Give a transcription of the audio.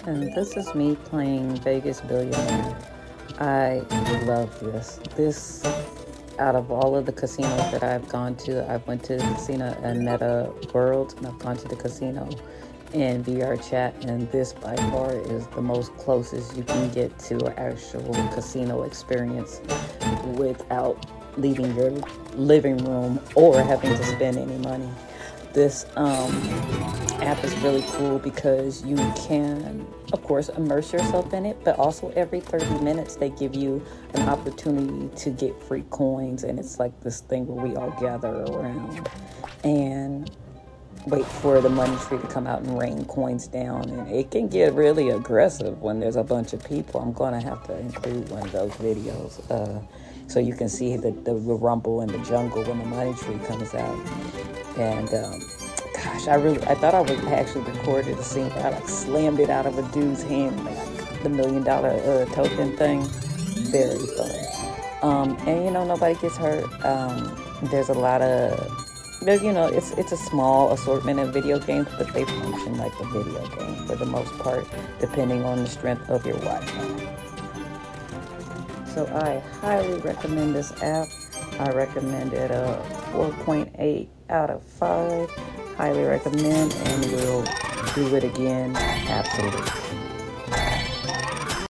and this is me playing Vegas Billionaire. I love this. This, out of all of the casinos that I've gone to, I've went to the casino in Meta World, and I've gone to the casino in VR Chat, and this by far is the most closest you can get to an actual casino experience without leaving your living room or having to spend any money. This app is really cool because you can, of course, immerse yourself in it, but also every 30 minutes they give you an opportunity to get free coins, and it's like this thing where we all gather around and wait for the money tree to come out and rain coins down. And it can get really aggressive when there's a bunch of people. I'm going to have to include one of those videos so you can see the rumble in the jungle when the money tree comes out. And gosh, I thought I actually recorded a scene where I slammed it out of a dude's hand, like the $1 million token thing. Very fun. And nobody gets hurt. There's a lot of, it's a small assortment of video games, but they function like a video game for the most part, depending on the strength of your Wi-Fi. So I highly recommend this app. I recommend it a 4.8 out of 5. Highly recommend, and we'll do it again. Absolutely.